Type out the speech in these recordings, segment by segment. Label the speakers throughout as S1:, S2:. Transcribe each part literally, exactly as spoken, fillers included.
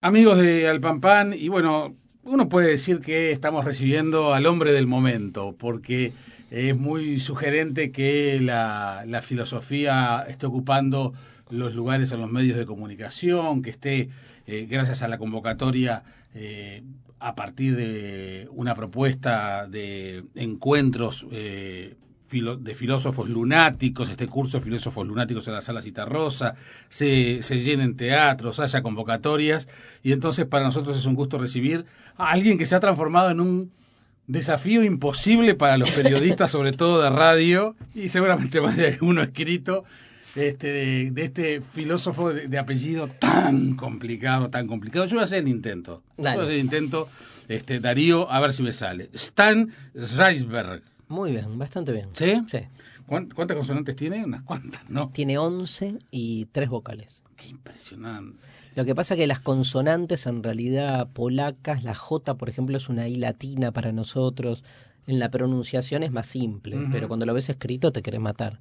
S1: Amigos de Alpampán, y bueno, uno puede decir que estamos recibiendo al hombre del momento, porque es muy sugerente que la, la filosofía esté ocupando los lugares en los medios de comunicación, que esté, eh, gracias a la convocatoria, eh, a partir de una propuesta de encuentros eh, filo, de filósofos lunáticos, este curso de filósofos lunáticos en la Sala Citarrosa, se, se llenen teatros, haya convocatorias, y entonces para nosotros es un gusto recibir a alguien que se ha transformado en un desafío imposible para los periodistas, sobre todo de radio, y seguramente más de alguno escrito, este, de, de este filósofo de, de apellido tan complicado, tan complicado. Yo voy a hacer el intento. Dale. Yo voy a hacer el intento, este, Darío, a ver si me sale. Stan Reisberg.
S2: Muy bien, bastante bien.
S1: ¿Sí?
S2: Sí.
S1: ¿Cuántas consonantes tiene? Unas cuantas, ¿no?
S2: Tiene once y tres vocales.
S1: Qué impresionante.
S2: Lo que pasa es que las consonantes en realidad polacas, la J, por ejemplo, es una I latina para nosotros. En la pronunciación es más simple, uh-huh. pero cuando lo ves escrito te querés matar.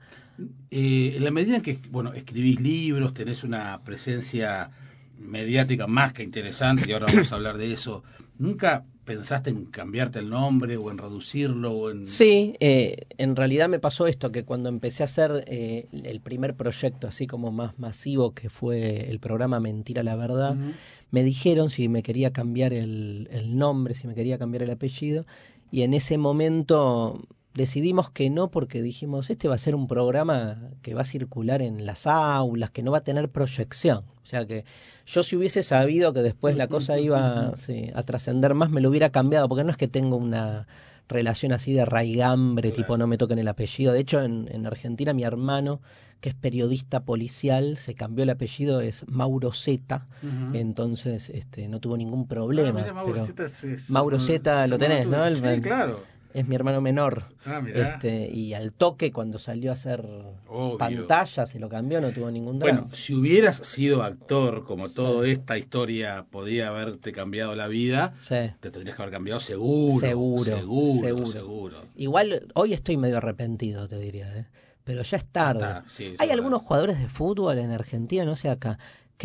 S1: Eh, en la medida en que, bueno, escribís libros, tenés una presencia mediática más que interesante, y ahora vamos a hablar de eso, ¿nunca pensaste en cambiarte el nombre o en reducirlo? O en...
S2: Sí, eh, en realidad me pasó esto, que cuando empecé a hacer eh, el primer proyecto así como más masivo, que fue el programa Mentira la Verdad, uh-huh. me dijeron si me quería cambiar el, el nombre, si me quería cambiar el apellido, y en ese momento decidimos que no, porque dijimos, este va a ser un programa que va a circular en las aulas, que no va a tener proyección. O sea que yo, si hubiese sabido que después la cosa iba sí, a trascender más, me lo hubiera cambiado, porque no es que tengo una relación así de raigambre, claro. tipo no me toquen el apellido. De hecho, en, en Argentina mi hermano, que es periodista policial, se cambió el apellido, es Mauro Zeta, uh-huh. entonces este, no tuvo ningún problema. Ah, mira, Mauro pero Zeta, es, es, Mauro Zeta lo tenés, ¿no? El,
S1: sí, claro.
S2: Es mi hermano menor.
S1: Ah, mirá.
S2: Este, y al toque, cuando salió a hacer Obvio. pantalla, se lo cambió, no tuvo ningún drama.
S1: Bueno, si hubieras sido actor, como sí. toda esta historia podía haberte cambiado la vida, sí. te tendrías que haber cambiado seguro.
S2: Seguro,
S1: seguro,
S2: seguro.
S1: seguro.
S2: Igual, hoy estoy medio arrepentido, te diría, ¿eh? Pero ya es tarde.
S1: Está, sí,
S2: Hay algunos verdad. jugadores de fútbol en Argentina, no sé acá,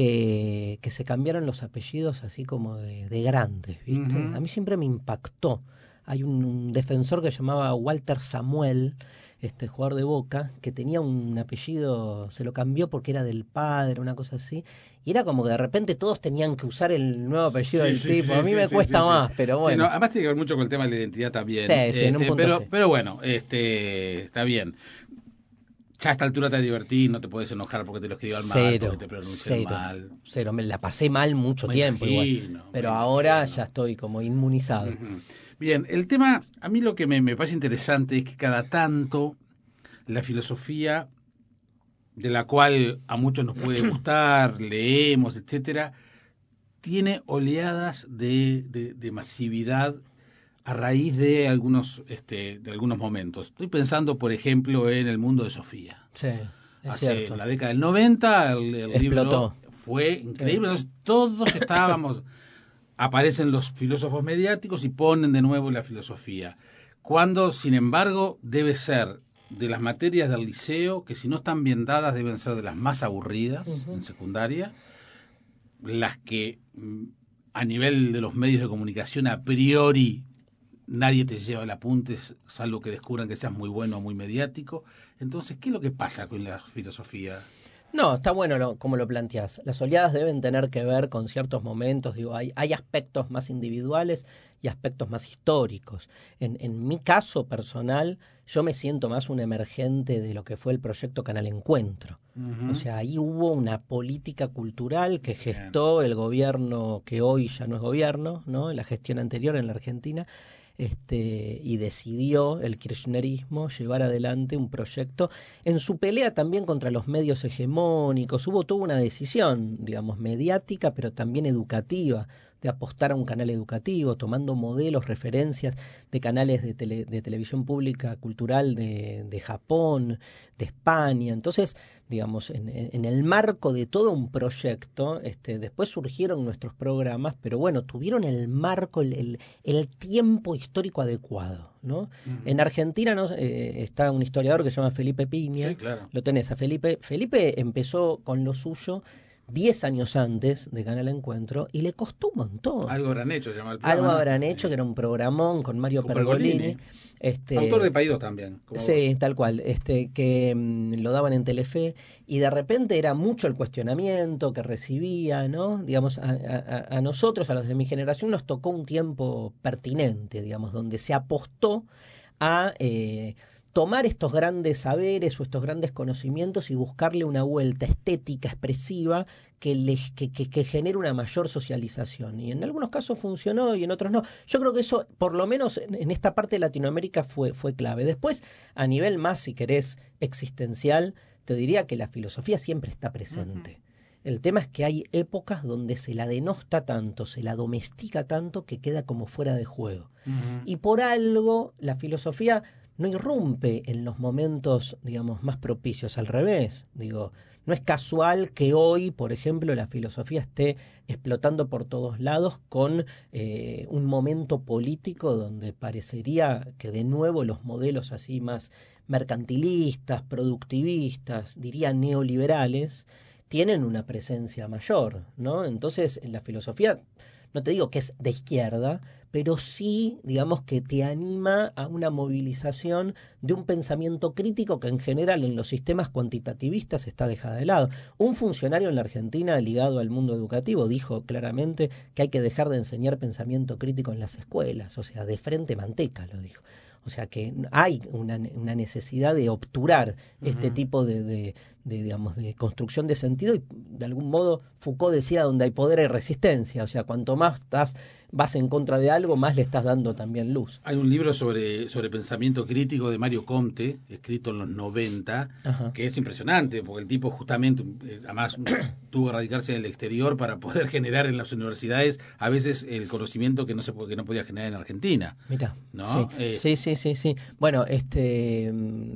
S2: que, que se cambiaron los apellidos así como de, de grandes, ¿viste? Uh-huh. A mí siempre me impactó. Hay un, un defensor que se llamaba Walter Samuel, este jugador de Boca, que tenía un apellido, se lo cambió porque era del padre, una cosa así, y era como que de repente todos tenían que usar el nuevo apellido sí, del sí, tipo. Sí, a mí sí, me sí, cuesta sí, más, sí. pero bueno.
S1: Sí, no, además tiene que ver mucho con el tema de la identidad también.
S2: Sí, sí,
S1: este,
S2: en un punto
S1: pero,
S2: sí.
S1: pero bueno, este, está bien. Ya a esta altura te divertí, no te puedes enojar porque te lo escriban mal, porque te pronuncian
S2: cero,
S1: mal.
S2: Cero, me la pasé mal mucho
S1: me
S2: tiempo
S1: imagino,
S2: igual. Pero ahora
S1: imagino.
S2: ya estoy como inmunizado.
S1: Uh-huh. Bien, el tema, a mí lo que me, me parece interesante es que cada tanto la filosofía, de la cual a muchos nos puede gustar, leemos, etcétera, tiene oleadas de, de, de masividad a raíz de algunos, este, de algunos momentos. Estoy pensando, por ejemplo, en El mundo de Sofía.
S2: Sí, es
S1: Hace
S2: cierto.
S1: la década del noventa, el, el
S2: explotó.
S1: libro fue increíble. Entonces, todos estábamos... Aparecen los filósofos mediáticos y ponen de nuevo la filosofía. Cuando, sin embargo, debe ser de las materias del liceo, que si no están bien dadas deben ser de las más aburridas uh-huh. en secundaria, las que a nivel de los medios de comunicación a priori nadie te lleva el apunte, salvo que descubran que seas muy bueno o muy mediático. Entonces, ¿qué es lo que pasa con la filosofía?
S2: No, está bueno lo, como lo planteás. Las oleadas deben tener que ver con ciertos momentos. Digo, hay, hay aspectos más individuales y aspectos más históricos. En, en mi caso personal, yo me siento más un emergente de lo que fue el proyecto Canal Encuentro. Uh-huh. O sea, ahí hubo una política cultural que gestó el gobierno que hoy ya no es gobierno, ¿no? La gestión anterior en la Argentina. Este, y decidió el kirchnerismo llevar adelante un proyecto en su pelea también contra los medios hegemónicos. Hubo toda una decisión, digamos, mediática, pero también educativa, de apostar a un canal educativo, tomando modelos, referencias de canales de, tele, de televisión pública cultural de, de Japón, de España. Entonces, digamos, en, en el marco de todo un proyecto, este, después surgieron nuestros programas, pero bueno, tuvieron el marco, el, el, el tiempo histórico adecuado, ¿no? Uh-huh. En Argentina ¿no? eh, está un historiador que se llama Felipe Piña.
S1: Sí, claro.
S2: Lo tenés a Felipe. Felipe empezó con lo suyo diez años antes de ganar el encuentro y le costó un montón.
S1: Algo habrán hecho, se llama el programa.
S2: Algo
S1: ¿no?
S2: habrán hecho, que era un programón con Mario
S1: Con
S2: Pergolini.
S1: Pergolini.
S2: Este,
S1: Autor de Paidós también. Como
S2: sí,
S1: vos.
S2: tal cual, este, que mm, lo daban en Telefe y de repente era mucho el cuestionamiento que recibía, ¿no? Digamos, a, a, a nosotros, a los de mi generación, nos tocó un tiempo pertinente, digamos, donde se apostó a eh, tomar estos grandes saberes o estos grandes conocimientos y buscarle una vuelta estética, expresiva, que, les, que, que, que genere una mayor socialización. Y en algunos casos funcionó y en otros no. Yo creo que eso, por lo menos en, en esta parte de Latinoamérica, fue, fue clave. Después, a nivel más, si querés, existencial, te diría que la filosofía siempre está presente. Uh-huh. El tema es que hay épocas donde se la denosta tanto, se la domestica tanto, que queda como fuera de juego. Uh-huh. Y por algo, la filosofía no irrumpe en los momentos, digamos, más propicios. Al revés, digo, no es casual que hoy, por ejemplo, la filosofía esté explotando por todos lados con eh, un momento político donde parecería que de nuevo los modelos así más mercantilistas, productivistas, diría neoliberales, tienen una presencia mayor, ¿no? Entonces, en la filosofía, no te digo que es de izquierda, pero sí, digamos, que te anima a una movilización de un pensamiento crítico que en general en los sistemas cuantitativistas está dejada de lado. Un funcionario en la Argentina ligado al mundo educativo dijo claramente que hay que dejar de enseñar pensamiento crítico en las escuelas, o sea, de frente manteca lo dijo. O sea que hay una, una necesidad de obturar uh-huh. este tipo de, de, de, digamos, de construcción de sentido y de algún modo Foucault decía donde hay poder hay resistencia. O sea, cuanto más estás, vas en contra de algo, más le estás dando también luz.
S1: Hay un libro sobre, sobre pensamiento crítico de Mario Comte, escrito en los noventa, Ajá. que es impresionante, porque el tipo justamente, además tuvo que radicarse en el exterior para poder generar en las universidades a veces el conocimiento que no se que no podía generar en Argentina.
S2: Mirá,
S1: ¿no?
S2: sí,
S1: Eh,
S2: sí, sí, sí, sí. Bueno, este,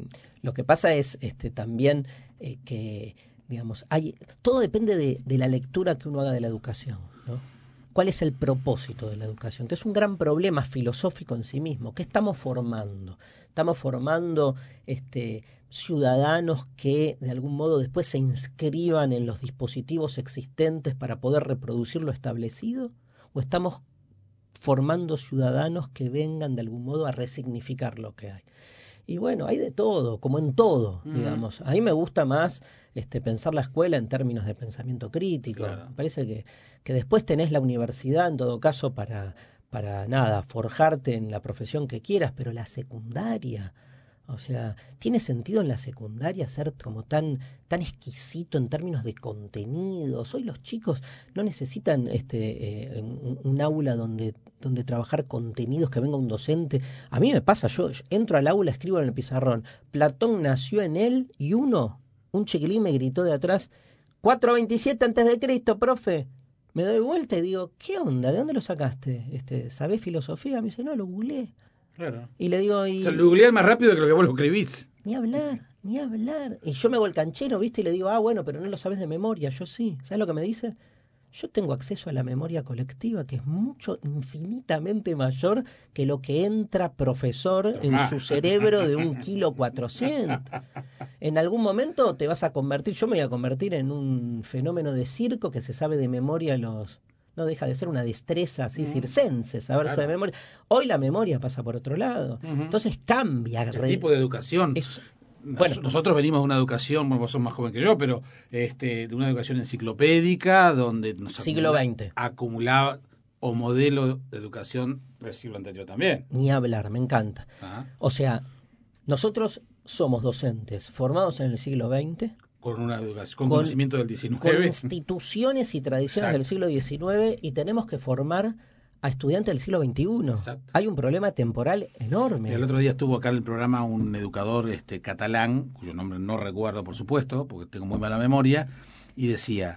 S2: lo que pasa es este también eh, que, digamos, hay todo depende de, de la lectura que uno haga de la educación, ¿no? ¿Cuál es el propósito de la educación? Que es un gran problema filosófico en sí mismo. ¿Qué estamos formando? Estamos formando este, ciudadanos que de algún modo después se inscriban en los dispositivos existentes para poder reproducir lo establecido, o estamos formando ciudadanos que vengan de algún modo a resignificar lo que hay. Y bueno, hay de todo, como en todo, uh-huh. digamos. A mí me gusta más este, pensar la escuela en términos de pensamiento crítico. Claro. Me parece que, que después tenés la universidad, en todo caso, para, para nada, forjarte en la profesión que quieras, pero la secundaria, o sea, ¿tiene sentido en la secundaria ser como tan, tan exquisito en términos de contenidos? Hoy los chicos no necesitan este, eh, un, un aula donde, donde trabajar contenidos, que venga un docente. A mí me pasa, yo, yo entro al aula, escribo en el pizarrón, Platón nació en él y uno, un chiquilín me gritó de atrás, cuatrocientos veintisiete antes de Cristo, profe. Me doy vuelta y digo, ¿qué onda? ¿De dónde lo sacaste? Este, ¿Sabés filosofía? Me dice, no, lo googleé.
S1: Claro.
S2: Y le digo, y...
S1: O sea, lo googleás más rápido que lo que vos lo escribís.
S2: Ni hablar, ni hablar. Y yo me hago el canchero, ¿viste? Y le digo, ah, bueno, pero no lo sabes de memoria. Yo sí. ¿Sabes lo que me dice? Yo tengo acceso a la memoria colectiva, que es mucho, infinitamente mayor que lo que entra profesor en su cerebro de un kilo cuatrocientos. En algún momento te vas a convertir, yo me voy a convertir en un fenómeno de circo que se sabe de memoria los... No deja de ser una destreza así uh-huh. circense, saberse claro. de memoria. Hoy la memoria pasa por otro lado. Uh-huh. Entonces cambia.
S1: El re... tipo de educación. Es... Bueno, nosotros venimos de una educación, bueno, vos sos más joven que yo, pero este, de una educación enciclopédica donde nos
S2: siglo
S1: acumula,
S2: veinte
S1: acumulaba o modelo de educación del siglo anterior también.
S2: Ni hablar, me encanta. Ajá. O sea, nosotros somos docentes formados en el siglo veinte.
S1: Con una educación, con, con conocimiento del diecinueve.
S2: Con instituciones y tradiciones Exacto. del siglo diecinueve, y tenemos que formar a estudiantes del siglo veintiuno. Exacto. Hay un problema temporal enorme.
S1: El otro día estuvo acá en el programa un educador este, catalán, cuyo nombre no recuerdo, por supuesto, porque tengo muy mala memoria, y decía,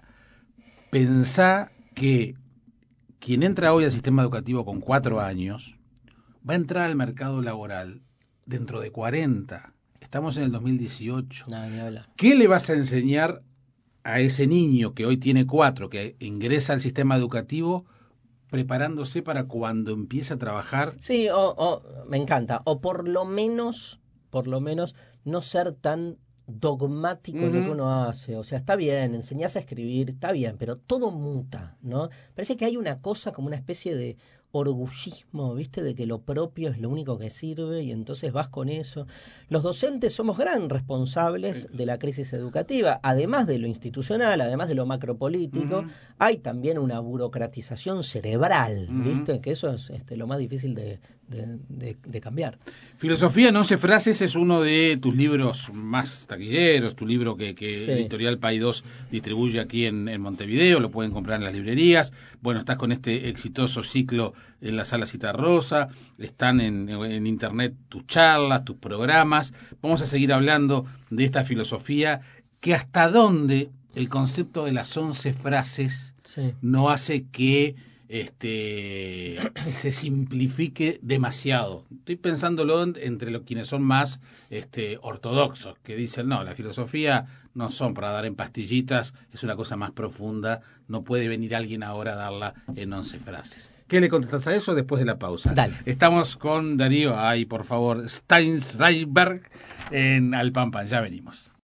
S1: pensá que quien entra hoy al sistema educativo con cuatro años va a entrar al mercado laboral dentro de cuarenta. Estamos en el dos mil dieciocho.
S2: No, ni hablar.
S1: ¿Qué le vas a enseñar a ese niño que hoy tiene cuatro, que ingresa al sistema educativo, preparándose para cuando empiece a trabajar?
S2: Sí, o, o, me encanta. O por lo menos, por lo menos, no ser tan dogmático
S1: Uh-huh.
S2: en lo que uno hace. O sea, está bien, enseñás a escribir, está bien, pero todo muta, ¿no? Parece que hay una cosa como una especie de orgullismo, ¿viste? De que lo propio es lo único que sirve y entonces vas con eso. Los docentes somos gran responsables
S1: Sí.
S2: de la crisis educativa, además de lo institucional, además de lo macropolítico,
S1: Uh-huh.
S2: hay también una burocratización cerebral,
S1: Uh-huh.
S2: ¿viste? Que eso es este, lo más difícil de, de, de, de cambiar.
S1: Filosofía en once frases es uno de tus libros más taquilleros, tu libro que, que
S2: Sí.
S1: Editorial Paidós distribuye aquí en, en Montevideo, lo pueden comprar en las librerías. Bueno, estás con este exitoso ciclo en la Sala Citarrosa, están en, en internet tus charlas, tus programas. Vamos a seguir hablando de esta filosofía, que hasta dónde el concepto de las once frases
S2: Sí.
S1: no hace que este se simplifique demasiado. Estoy pensándolo en- entre los quienes son más este ortodoxos, que dicen, no, la filosofía no son para dar en pastillitas, es una cosa más profunda, no puede venir alguien ahora a darla en once frases. ¿Qué le contestas a eso después de la pausa?
S2: Dale.
S1: Estamos con Darío, ay, por favor, Steinschreiber en Alpampan, ya venimos.